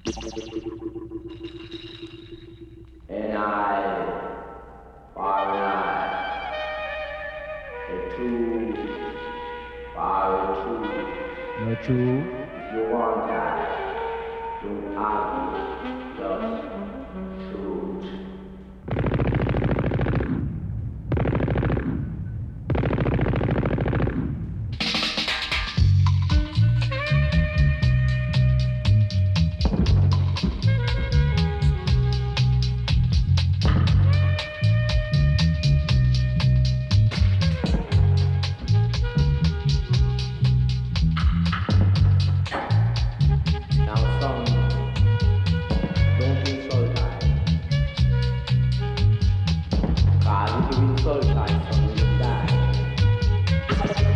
And I, Fahrenheit, the two, Fahrenheit No true. two, you want that, you argue, just truth. Now some don't insult I. Cause if you insult I, some will die.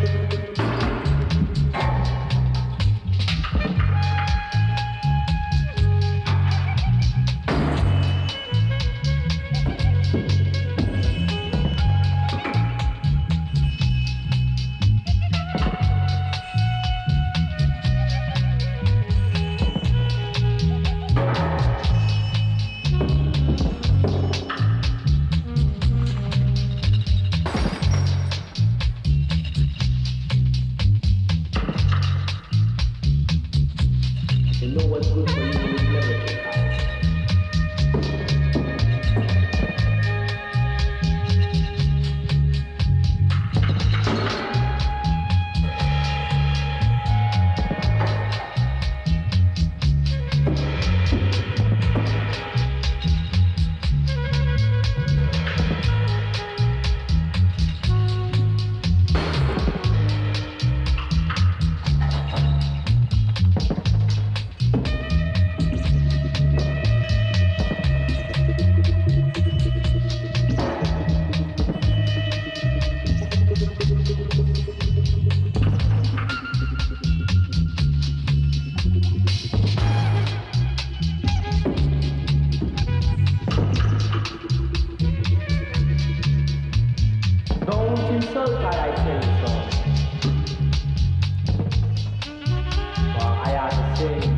You know what's good for you, you never take out. Don't insult I tell you so. For I are the same.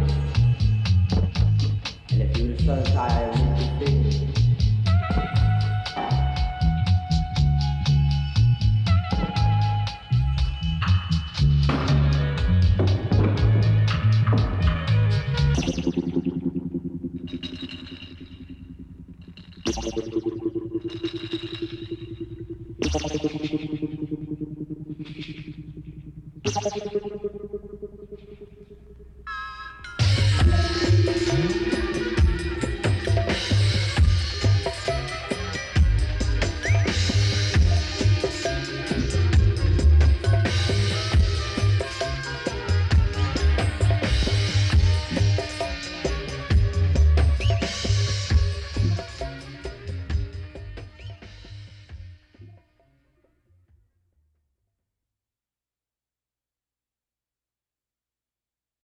And if you insult I will be same.